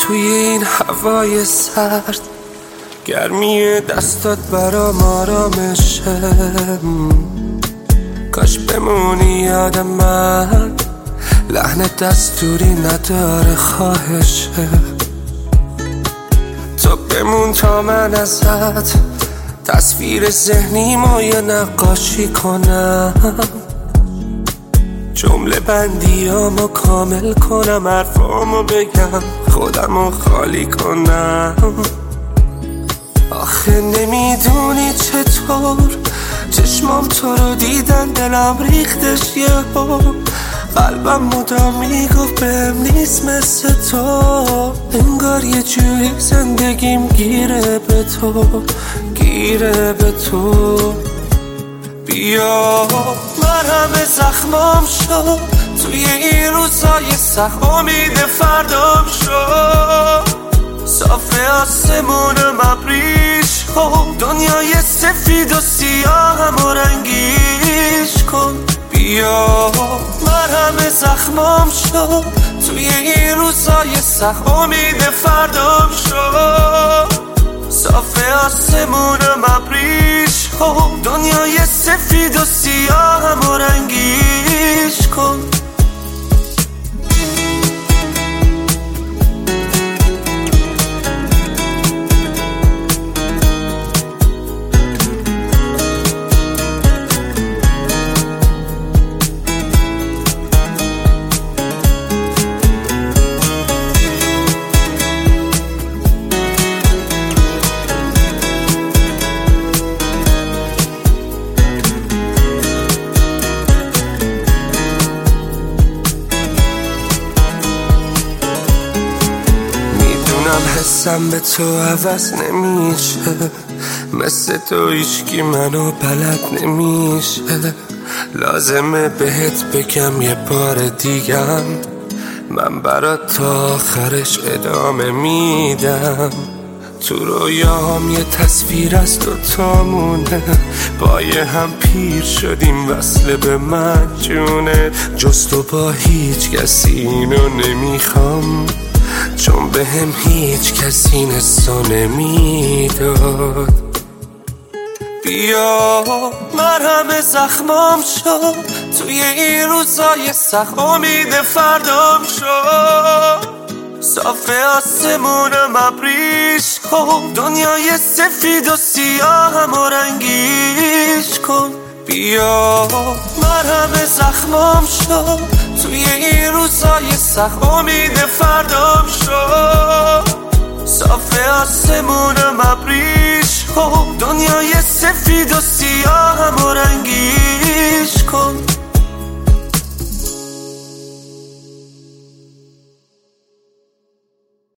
توی این هوای سرد، گرمی دستات برام آرامشه. کاش بمونی یاد من، لحن دستوری نداره خواهشه. تو بمون تا من ازت تصویر ذهنیمو یه نقاشی کنم، جمله بندیامو کامل کنم، حرفامو بگم، خودمو خالی کنم. آخه نمیدونی چطور چشمام تو رو دیدن، دلم ریختش یهو، قلبم مدام میگفت بهم نیست مثل تو. انگار یه جوری زندگیم گیره به تو، گیره به تو. بیا مرهم زخمام شد توی این روزای سخت، امید فردام شد. صاف آسمونم ابریش کن، دنیای سفید و سیاهم و رنگیش کن. بیا مرهم زخمام شد توی این روزای سخت، امید فردام شد. صاف آسمونم ابریش کن، دنیای سفید و سیاهم و رنگیش کن. حسم به تو عوض نمیشه، مثل تو هیچکی منو بلد نمیشه. لازمه بهت بگم یه بار دیگم، من برات تا آخرش ادامه میدم. تو رویام یه تصویر از دوتامونه، با یه هم پیر شدیم وصله به من جونه. جز تو با هیچ کسی اینو نمیخوام، چون به هم هیچ کسی این حسو نمیداد. بیا مرهم زخمام شد توی این روزای سخت، امید فردام شد. صاف آسمونم ابریش کن، دنیای سفید و سیاهم و رنگیش کن. بیا مرهم زخمام شد توی این روزای سخت، امید فردام شد. صاف آسمونم ابریش کن، دنیای سفید و سیاهم و